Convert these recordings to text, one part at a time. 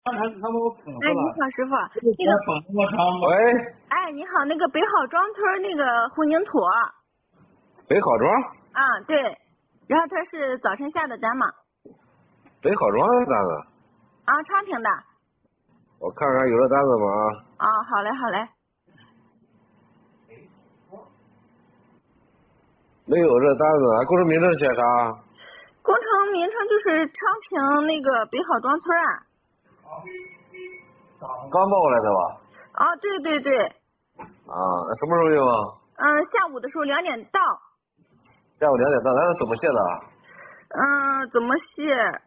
他把我坑死哎，你了。 好，师傅，那我个， 坑我长吗？ 喂， 哎，你好，那个北好庄村那个混凝土北好庄， 啊，对，然后他是早晨下的单嘛， 北好庄是咋的？ 啊，昌平的， 我看看有这单子吗？ 啊，好嘞，好嘞， 没有这单子，工程名称写啥？ 工程名称就是昌平那个北好庄村啊， 刚报过来的吧？ 啊，对对对， 啊，那什么时候用啊？ 下午的时候2点到， 下午2点到，那是怎么写的？ 怎么卸？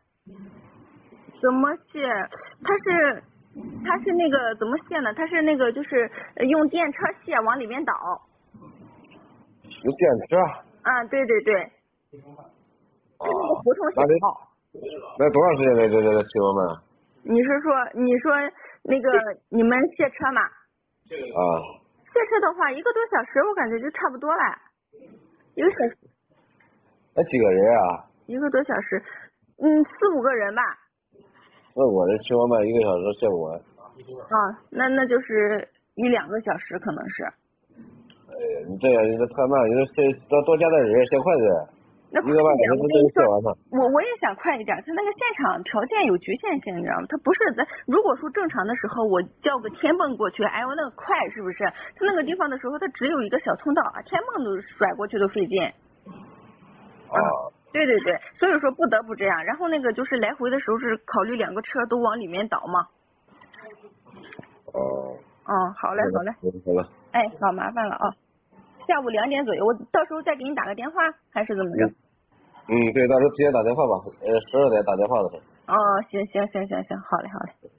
它是那个怎么卸呢？它是那个就是用电车卸往里面倒， 有电车。 啊，对对对， 啊， 是那个胡同小那得那多长时间这请问们？ 你说那个你们卸车嘛？ 啊， 卸车的话，1个多小时，我感觉就差不多了。1个小时， 那几个人啊 1个多小时，4、5个人吧。 那我这请问们1个小时卸不完。 啊，那就是1、2个小时可能是。 哎呀，你这样你这太慢，你这多加点人，先快点。 那 1个半小时不能卸完呢。 我也想快一点，他那个现场条件有局限性，你知道吗？他不是在如果说正常的时候，我叫个天泵过去，哎呦那个快是不是？他那个地方的时候，他只有一个小通道啊，天泵都甩过去都费劲。 啊。 对对对，所以说不得不这样。然后那个就是来回的时候是考虑2个车都往里面倒嘛。 哦。 好嘞好嘞。 好了。 哎，好麻烦了啊。下午2点左右，我到时候再给你打个电话，还是怎么着？ 对，到时候提前打电话吧，12点打电话的时候。 哦，行，好嘞好嘞。